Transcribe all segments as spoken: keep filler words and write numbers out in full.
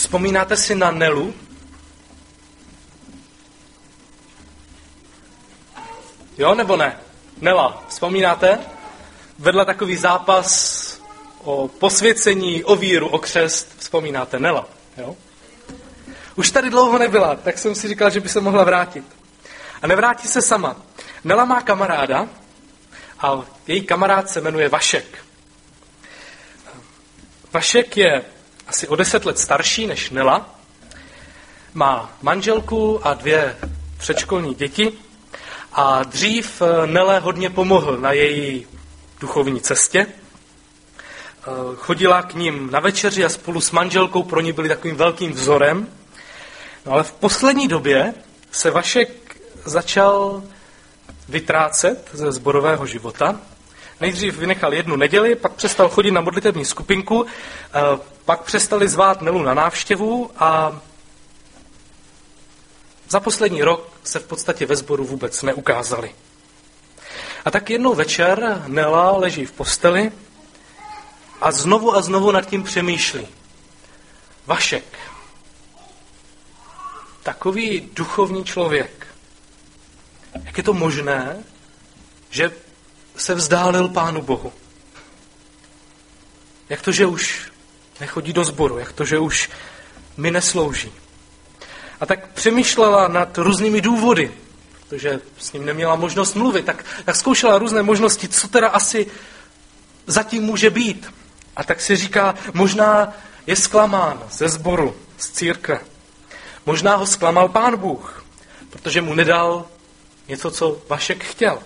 Vzpomínáte si na Nelu? Jo, nebo ne? Nela, vzpomínáte? Vedla takový zápas o posvěcení, o víru, o křest. Vzpomínáte? Nela, jo? Už tady dlouho nebyla, tak jsem si říkal, že by se mohla vrátit. A nevrátí se sama. Nela má kamaráda a její kamarád se jmenuje Vašek. Vašek je asi o deset let starší než Nela. Má manželku a dvě předškolní děti. A dřív Nele hodně pomohl na její duchovní cestě. Chodila k ním na večeři a spolu s manželkou pro ní byli takovým velkým vzorem. No ale v poslední době se Vašek začal vytrácet ze sborového života. Nejdřív vynechal jednu neděli, pak přestal chodit na modlitební skupinku, pak přestali zvát Nelu na návštěvu a za poslední rok se v podstatě ve sboru vůbec neukázali. A tak jednou večer Nela leží v posteli a znovu a znovu nad tím přemýšlí. Vašek, takový duchovní člověk, jak je to možné, že se vzdálil Pánu Bohu? Jak to, že už nechodí do sboru? Jak to, že už mi neslouží? A tak přemýšlela nad různými důvody, protože s ním neměla možnost mluvit, tak, tak zkoušela různé možnosti, co teda asi zatím může být. A tak si říká, možná je zklamán ze sboru, z církve. Možná ho zklamal Pán Bůh, protože mu nedal něco, co Vašek chtěl.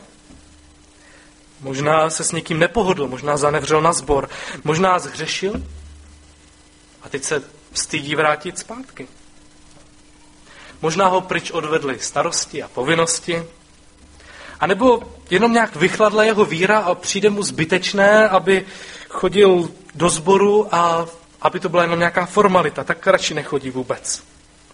Možná se s někým nepohodl, možná zanevřel na sbor, možná zhřešil a teď se stydí vrátit zpátky. Možná ho pryč odvedli starosti a povinnosti, anebo jenom nějak vychladla jeho víra a přijde mu zbytečné, aby chodil do sboru a aby to byla jenom nějaká formalita, tak radši nechodí vůbec.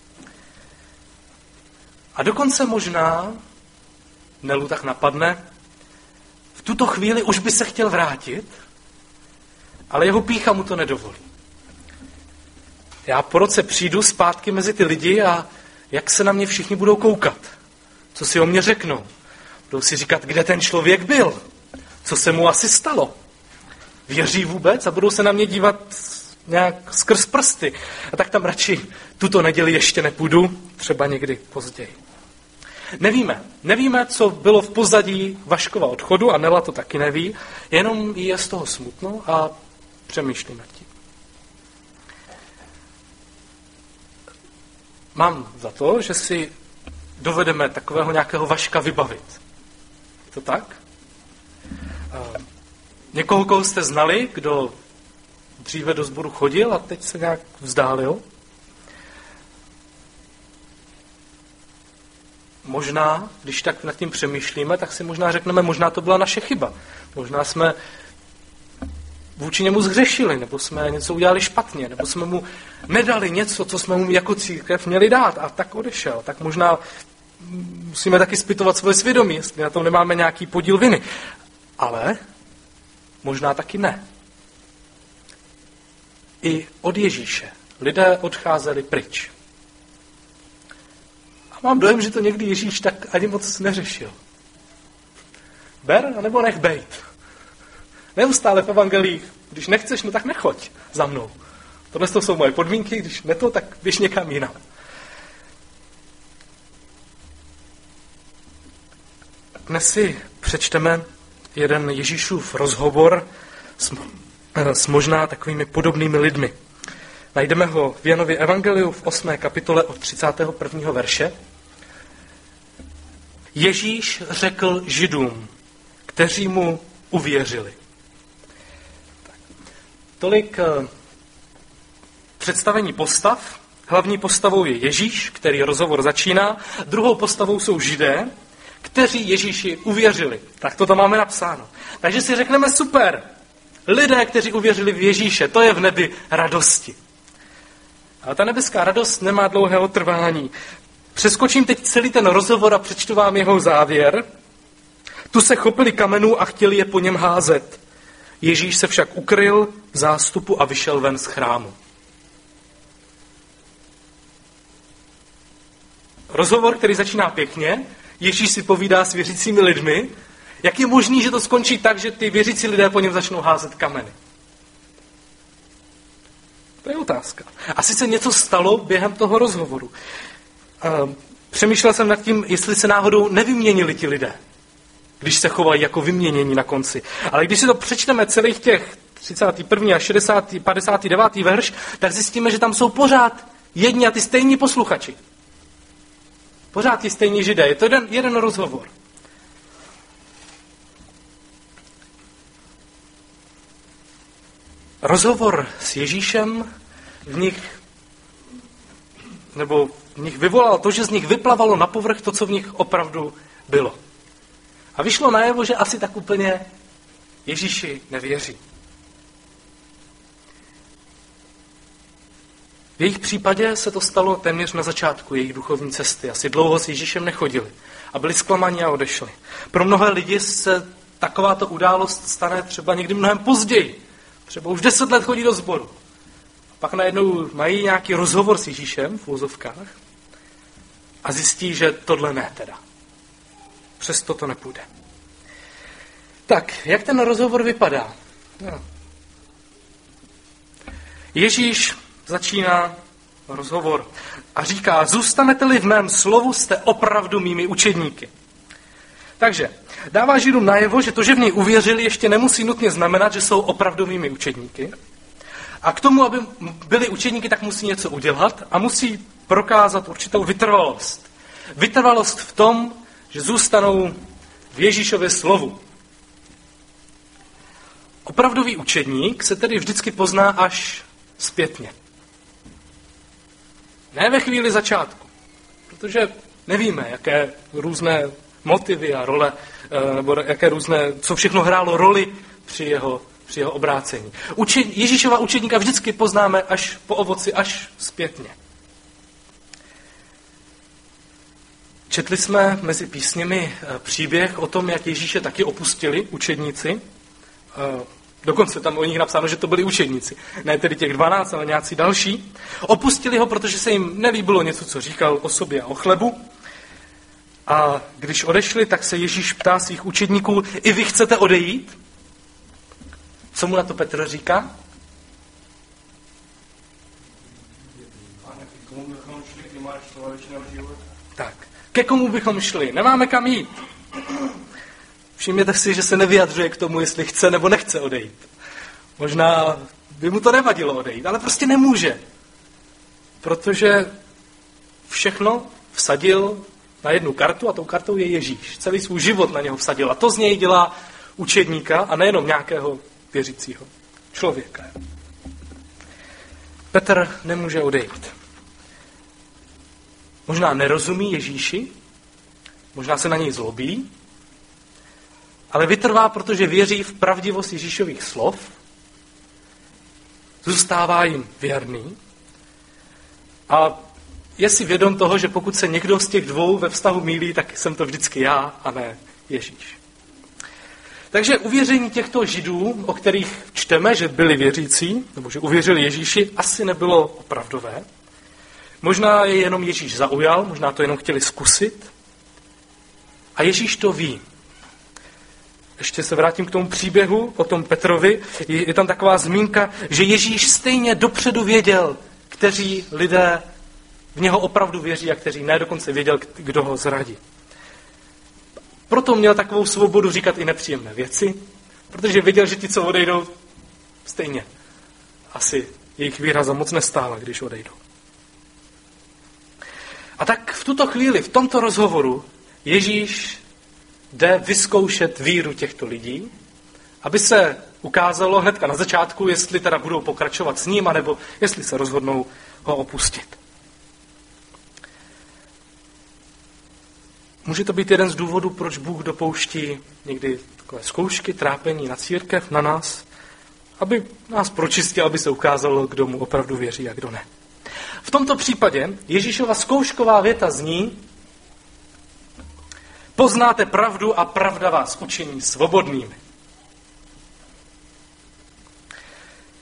A dokonce možná, Nelu tak napadne, v tuto chvíli už by se chtěl vrátit, ale jeho pýcha mu to nedovolí. Já po roce přijdu zpátky mezi ty lidi a jak se na mě všichni budou koukat? Co si o mě řeknou? Budou si říkat, kde ten člověk byl? Co se mu asi stalo? Věří vůbec a budou se na mě dívat nějak skrz prsty. A tak tam radši tuto neděli ještě nepůjdu, třeba někdy později. Nevíme. Nevíme, co bylo v pozadí Vaškova odchodu a Nela to taky neví, jenom jí je z toho smutno a přemýšlí nad tím. Mám za to, že si dovedeme takového nějakého Vaška vybavit. Je to tak? Někoho, koho jste znali, kdo dříve do sboru chodil a teď se nějak vzdálil? Možná, když tak nad tím přemýšlíme, tak si možná řekneme, možná to byla naše chyba. Možná jsme vůči němu zhřešili, nebo jsme něco udělali špatně, nebo jsme mu nedali něco, co jsme mu jako církev měli dát a tak odešel. Tak možná musíme taky zpytovat svoje svědomí, jestli na tom nemáme nějaký podíl viny. Ale možná taky ne. I od Ježíše lidé odcházeli pryč. A mám dojem, že to někdy Ježíš tak ani moc neřešil. Ber, anebo nech bejt. Neustále v evangelích, když nechceš, no tak nechoď za mnou. Tohle jsou moje podmínky, když ne to, tak běž někam jinam. Dnes si přečteme jeden Ježíšův rozhovor s, s možná takovými podobnými lidmi. Najdeme ho v Janově evangeliu v osmé kapitole od třicátého prvního verše. Ježíš řekl Židům, kteří mu uvěřili. Tak. Tolik uh, představení postav. Hlavní postavou je Ježíš, který rozhovor začíná. Druhou postavou jsou Židé, kteří Ježíši uvěřili. Tak to tam máme napsáno. Takže si řekneme super. Lidé, kteří uvěřili v Ježíše, to je v nebi radosti. Ale ta nebeská radost nemá dlouhého trvání. Přeskočím teď celý ten rozhovor a přečtu vám jeho závěr. Tu se chopili kamenů a chtěli je po něm házet. Ježíš se však ukryl v zástupu a vyšel ven z chrámu. rozhovor, který začíná pěkně, Ježíš si povídá s věřícími lidmi, jak je možný, že to skončí tak, že ty věřící lidé po něm začnou házet kameny? To je otázka. Asi se něco stalo během toho rozhovoru. Přemýšlel jsem nad tím, jestli se náhodou nevyměnili ti lidé, když se chovají jako vyměnění na konci. Ale když si to přečteme celých těch třicátý první a šedesátý, padesátý devátý verš, tak zjistíme, že tam jsou pořád jedni a ty stejní posluchači. Pořád ty stejní židé. Je to jeden, jeden rozhovor. Rozhovor s Ježíšem v nich, nebo v nich vyvolal to, že z nich vyplavalo na povrch to, co v nich opravdu bylo. A vyšlo najevo, že asi tak úplně Ježíši nevěří. V jejich případě se to stalo téměř na začátku jejich duchovní cesty. Asi dlouho s Ježíšem nechodili a byli zklamaní a odešli. Pro mnohé lidi se takováto událost stane třeba někdy mnohem později. Třeba už deset let chodí do sboru. Pak najednou mají nějaký rozhovor s Ježíšem v úzovkách a zjistí, že tohle ne teda. Přesto to nepůjde. Tak, jak ten rozhovor vypadá? No. Ježíš začíná rozhovor a říká, zůstanete-li v mém slovu, jste opravdu mými učedníky. Takže dává Židům najevo, že to, že v něj uvěřili, ještě nemusí nutně znamenat, že jsou opravdovými učedníky. A k tomu, aby byli učedníky, tak musí něco udělat a musí prokázat určitou vytrvalost. Vytrvalost v tom, že zůstanou v Ježíšově slovu. Opravdový učedník se tedy vždycky pozná až zpětně. Ne ve chvíli začátku, protože nevíme, jaké různé motivy a role, nebo jaké různé, co všechno hrálo roli při jeho, při jeho obrácení. Uči, Ježíšova učedníka vždycky poznáme až po ovoci, až zpětně. Četli jsme mezi písněmi příběh o tom, jak Ježíše taky opustili učedníci. Dokonce tam o nich napsáno, že to byli učedníci. Ne tedy těch dvanáct, ale nějací další. Opustili ho, protože se jim nelíbilo něco, co říkal o sobě a o chlebu. A když odešli, tak se Ježíš ptá svých učedníků, i vy chcete odejít? Co mu na to Petr říká? Tak, ke komu bychom šli? Nemáme kam jít. Všimněte si, že se nevyjadřuje k tomu, jestli chce nebo nechce odejít. Možná by mu to nevadilo odejít, ale prostě nemůže. Protože všechno vsadil na jednu kartu a tou kartou je Ježíš. Celý svůj život na něho vsadil. A to z něj dělá učedníka a nejenom nějakého věřícího člověka. Petr nemůže odejít. Možná nerozumí Ježíši, možná se na něj zlobí, ale vytrvá, protože věří v pravdivost Ježíšových slov, zůstává jim věrný a je si vědom toho, že pokud se někdo z těch dvou ve vztahu mýlí, tak jsem to vždycky já a ne Ježíš. Takže uvěření těchto Židů, o kterých čteme, že byli věřící, nebo že uvěřili Ježíši, asi nebylo opravdové. Možná je jenom Ježíš zaujal, možná to jenom chtěli zkusit. A Ježíš to ví. Ještě se vrátím k tomu příběhu o tom Petrovi. Je, je tam taková zmínka, že Ježíš stejně dopředu věděl, kteří lidé v něho opravdu věří a kteří ne, dokonce věděl, kdo ho zradí. Proto měl takovou svobodu říkat i nepříjemné věci, protože věděl, že ti, co odejdou, stejně asi jejich víra za moc nestála, když odejdou. A tak v tuto chvíli, v tomto rozhovoru, Ježíš jde vyzkoušet víru těchto lidí, aby se ukázalo hnedka na začátku, jestli teda budou pokračovat s ním, anebo jestli se rozhodnou ho opustit. Může to být jeden z důvodů, proč Bůh dopouští někdy takové zkoušky, trápení na církev, na nás, aby nás pročistil, aby se ukázalo, kdo mu opravdu věří a kdo ne. V tomto případě Ježíšova zkoušková věta zní: poznáte pravdu a pravda vás učiní svobodnými.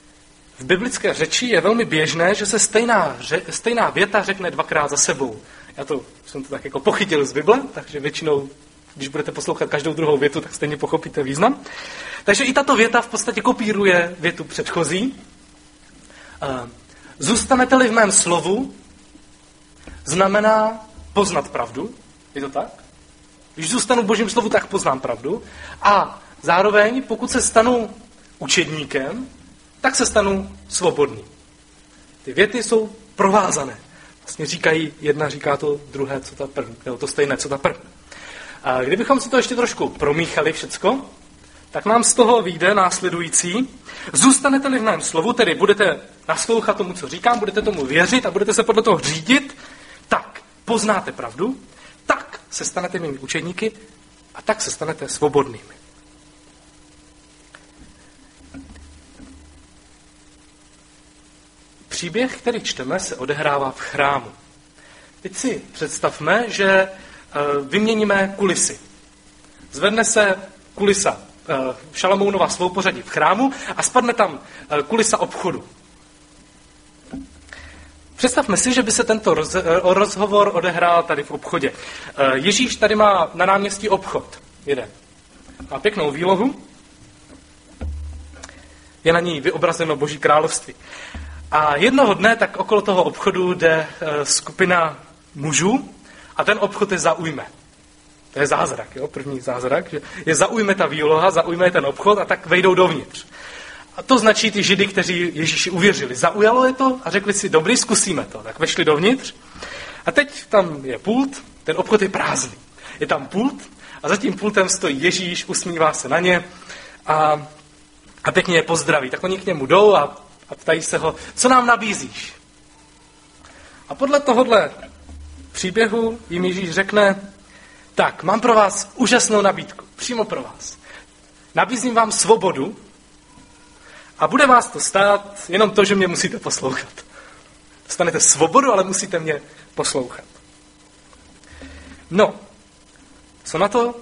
V biblické řeči je velmi běžné, že se stejná, stejná věta řekne dvakrát za sebou. Já to, jsem to tak jako pochytil z Bible, takže většinou, když budete poslouchat každou druhou větu, tak stejně pochopíte význam. Takže i tato věta v podstatě kopíruje větu předchozí. Zůstanete-li v mém slovu, znamená poznat pravdu. Je to tak? Když zůstanu v Božím slovu, tak poznám pravdu. A zároveň, pokud se stanu učedníkem, tak se stanu svobodný. Ty věty jsou provázané. Vlastně říkají, jedna říká to druhé, co ta první, nebo to stejné, co ta první. A kdybychom si to ještě trošku promíchali všecko, tak nám z toho vyjde následující. Zůstanete-li v mém slovu, tedy budete naslouchat tomu, co říkám, budete tomu věřit a budete se podle toho řídit, tak poznáte pravdu, tak se stanete mými učedníky a tak se stanete svobodnými. Příběh, který čteme, se odehrává v chrámu. Teď si představme, že vyměníme kulisy. Zvedne se kulisa Šalamounova svoupořadí v chrámu a spadne tam kulisa obchodu. Představme si, že by se tento roz, rozhovor odehrál tady v obchodě. Ježíš tady má na náměstí obchod. Jede. Má pěknou výlohu. Je na ní vyobrazeno Boží království. A jednoho dne tak okolo toho obchodu jde skupina mužů a ten obchod je zaujme. To je zázrak, jo? První zázrak, že je zaujme ta výloha, zaujme ten obchod a tak vejdou dovnitř. A to značí ty Židy, kteří Ježíši uvěřili. Zaujalo je to a řekli si, dobrý, zkusíme to. Tak vešli dovnitř a teď tam je pult, ten obchod je prázdný. Je tam pult a za tím pultem stojí Ježíš, usmívá se na ně a, a pěkně je pozdraví. Tak oni k němu jdou a, a ptají se ho, co nám nabízíš? A podle tohohle příběhu jim Ježíš řekne, tak, mám pro vás úžasnou nabídku, přímo pro vás. Nabízím vám svobodu a bude vás to stát jenom to, že mě musíte poslouchat. Dostanete svobodu, ale musíte mě poslouchat. No, co na to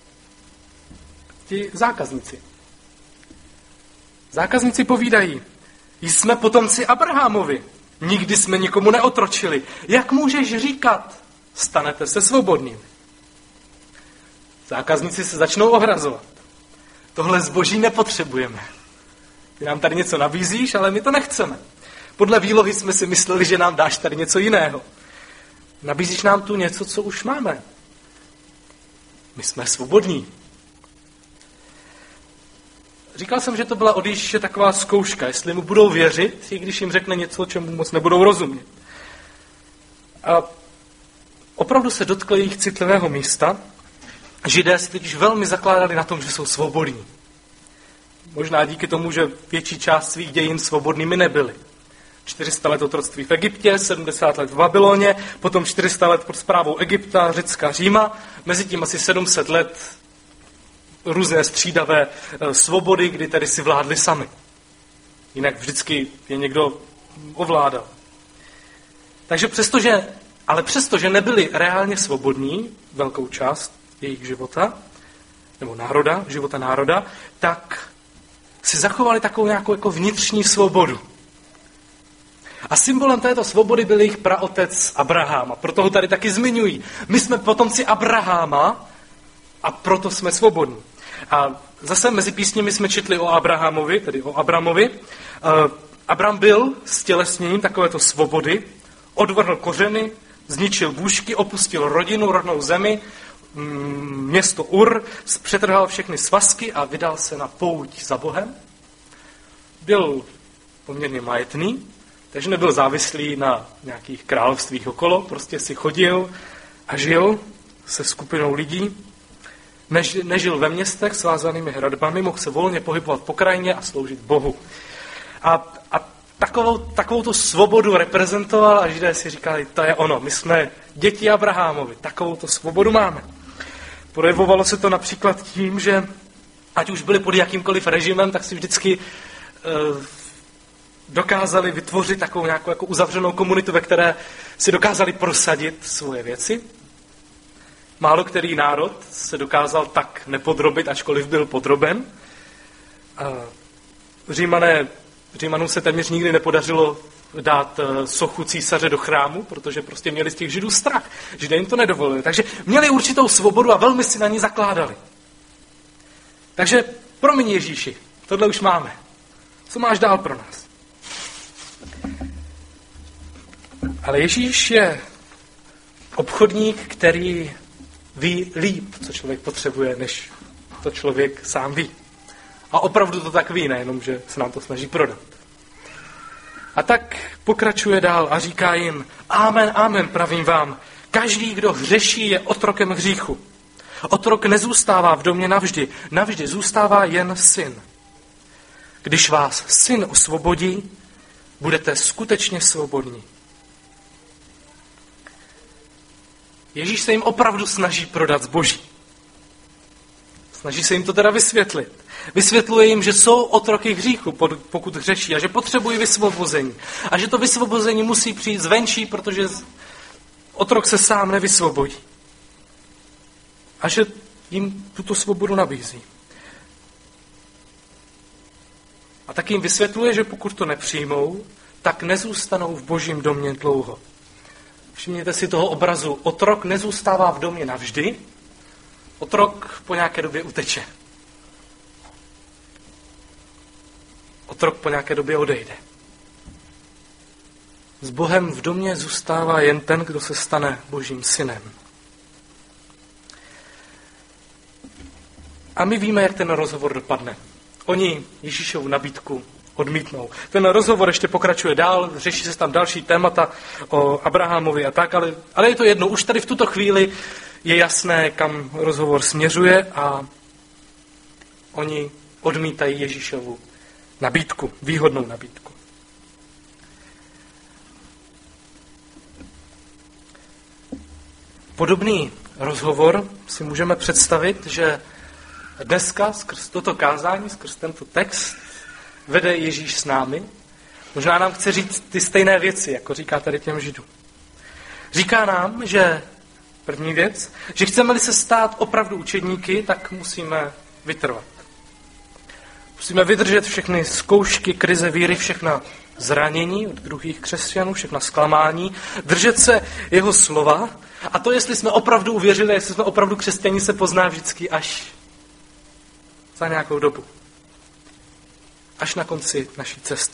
ti zákazníci? Zákazníci povídají, jsme potomci Abrahamovi, nikdy jsme nikomu neotročili. Jak můžeš říkat, stanete se svobodnými? Zákazníci se začnou ohrazovat. Tohle zboží nepotřebujeme. Ty nám tady něco nabízíš, ale my to nechceme. Podle výlohy jsme si mysleli, že nám dáš tady něco jiného. Nabízíš nám tu něco, co už máme. My jsme svobodní. Říkal jsem, že to byla od Ježíše taková zkouška, jestli mu budou věřit, i když jim řekne něco, čemu moc nebudou rozumět. A opravdu se dotkl jejich citlivého místa. Židé si totiž velmi zakládali na tom, že jsou svobodní. Možná díky tomu, že větší část svých dějin svobodnými nebyli. čtyři sta let otroctví v Egyptě, sedmdesát let v Babyloně, potom čtyři sta let pod správou Egypta, Řecka, Říma, mezi tím asi sedm set let různé střídavé svobody, kdy tedy si vládli sami. Jinak vždycky je někdo ovládal. Takže přestože, ale přestože nebyli reálně svobodní, velkou část jejich života, nebo národa, života národa, tak si zachovali takovou nějakou jako vnitřní svobodu. A symbolem této svobody byl jejich praotec Abraham. A proto ho tady taky zmiňují. My jsme potomci Abraháma a proto jsme svobodní. A zase mezi písněmi jsme četli o Abrahamovi, tedy o Abramovi. Abram byl stělesněním takovéto svobody, odvrhl kořeny, zničil bůžky, opustil rodinu, rodnou zemi, město Ur, přetrhal všechny svazky a vydal se na pouť za Bohem. Byl poměrně majetný, takže nebyl závislý na nějakých královstvích okolo, prostě si chodil a žil se skupinou lidí. Než, nežil ve městech s vázanými hradbami, mohl se volně pohybovat po krajině a sloužit Bohu. A, a takovou, takovou tu svobodu reprezentoval a Židé si říkali, to je ono, my jsme děti Abrahamovi, takovou tu svobodu máme. Projevovalo se to například tím, že ať už byli pod jakýmkoliv režimem, tak si vždycky uh, dokázali vytvořit takovou nějakou jako uzavřenou komunitu, ve které si dokázali prosadit svoje věci. Málo který národ se dokázal tak nepodrobit, ačkoliv byl podroben. Uh, Římané, Římanům se téměř nikdy nepodařilo dát sochu císaře do chrámu, protože prostě měli z těch Židů strach. Židé jim to nedovolili. Takže měli určitou svobodu a velmi si na ní zakládali. Takže promiň Ježíši, tohle už máme. Co máš dál pro nás? Ale Ježíš je obchodník, který ví líp, co člověk potřebuje, než to člověk sám ví. A opravdu to tak ví, nejenom, že se nám to snaží prodat. A tak pokračuje dál a říká jim, amen, amen, pravím vám, každý, kdo hřeší, je otrokem hříchu. Otrok nezůstává v domě navždy, navždy zůstává jen syn. Když vás syn osvobodí, budete skutečně svobodní. Ježíš se jim opravdu snaží prodat zboží. Snaží se jim to teda vysvětlit. Vysvětluje jim, že jsou otroky hříchu, pokud hřeší, a že potřebují vysvobození. A že to vysvobození musí přijít zvenčí, protože otrok se sám nevysvobodí. A že jim tuto svobodu nabízí. A tak jim vysvětluje, že pokud to nepřijmou, tak nezůstanou v Božím domě dlouho. Všimněte si toho obrazu. Otrok nezůstává v domě navždy, otrok po nějaké době uteče. Otrok po nějaké době odejde. S Bohem v domě zůstává jen ten, kdo se stane Božím synem. A my víme, jak ten rozhovor dopadne. Oni Ježíšovu nabídku odmítnou. Ten rozhovor ještě pokračuje dál, řeší se tam další témata o Abrahamovi a tak, ale, ale je to jedno. Už tady v tuto chvíli je jasné, kam rozhovor směřuje a oni odmítají Ježíšovu nabídku, výhodnou nabídku. Podobný rozhovor si můžeme představit, že dneska skrz toto kázání, skrz tento text vede Ježíš s námi. Možná nám chce říct ty stejné věci, jako říká tady těm Židům. Říká nám, že první věc, že chceme-li se stát opravdu učedníky, tak musíme vytrvat. Musíme vydržet všechny zkoušky, krize víry, všechna zranění od druhých křesťanů, všechna zklamání, držet se jeho slova. A to, jestli jsme opravdu uvěřili, jestli jsme opravdu křesťaní, se pozná vždycky až za nějakou dobu. Až na konci naší cesty.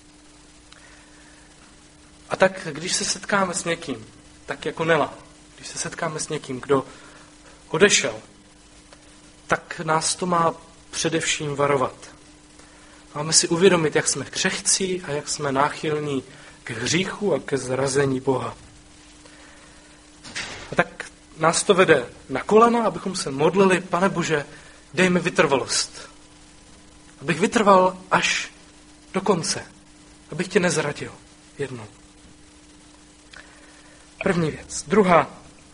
A tak, když se setkáme s někým, tak jako Nela, když se setkáme s někým, kdo odešel, tak nás to má především varovat. Máme si uvědomit, jak jsme křehcí a jak jsme náchylní k hříchu a ke zrazení Boha. A tak nás to vede na kolena, abychom se modlili, Pane Bože, dej mi vytrvalost. Abych vytrval až do konce. Abych tě nezradil jednou. První věc. Druhá.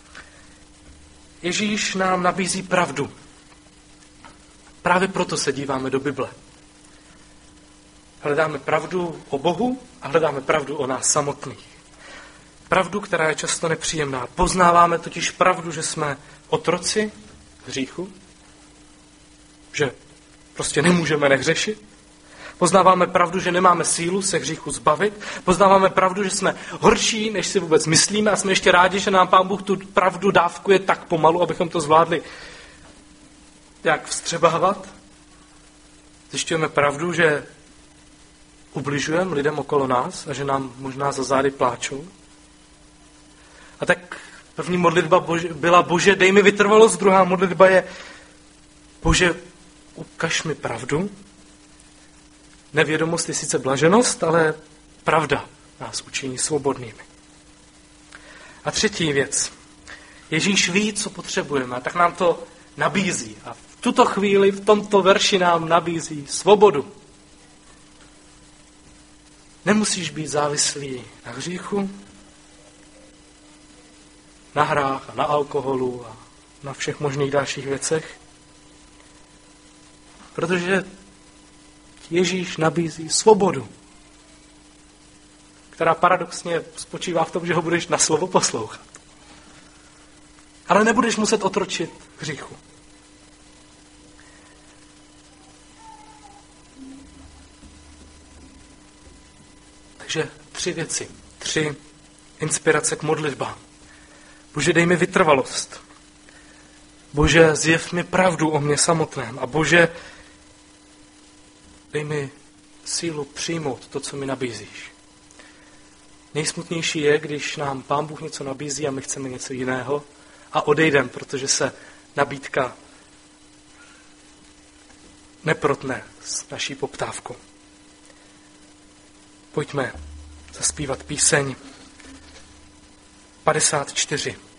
Ježíš nám nabízí pravdu. Právě proto se díváme do Bible. Hledáme pravdu o Bohu a hledáme pravdu o nás samotných. Pravdu, která je často nepříjemná. Poznáváme totiž pravdu, že jsme otroci hříchu, že prostě nemůžeme nehřešit. Poznáváme pravdu, že nemáme sílu se hříchu zbavit. Poznáváme pravdu, že jsme horší, než si vůbec myslíme a jsme ještě rádi, že nám Pán Bůh tu pravdu dávkuje tak pomalu, abychom to zvládli jak vstřebávat. Zjišťujeme pravdu, že ubližujeme lidem okolo nás a že nám možná za zády pláčou. A tak první modlitba byla Bože, dej mi vytrvalost, druhá modlitba je Bože, ukaž mi pravdu. Nevědomost je sice blaženost, ale pravda nás učiní svobodnými. A třetí věc. Ježíš ví, co potřebujeme, a tak nám to nabízí. A v tuto chvíli, v tomto verši nám nabízí svobodu. Nemusíš být závislý na hříchu, na hrách a na alkoholu a na všech možných dalších věcech. Protože Ježíš nabízí svobodu, která paradoxně spočívá v tom, že ho budeš na slovo poslouchat. Ale nebudeš muset otročit hříchu. Takže tři věci, tři inspirace k modlitbám. Bože, dej mi vytrvalost. Bože, zjev mi pravdu o mně samotném. A Bože, dej mi sílu přijmout to, co mi nabízíš. Nejsmutnější je, když nám Pán Bůh něco nabízí a my chceme něco jiného a odejdem, protože se nabídka neprotne s naší poptávkou. Pojďme zaspívat píseň padesát čtyři.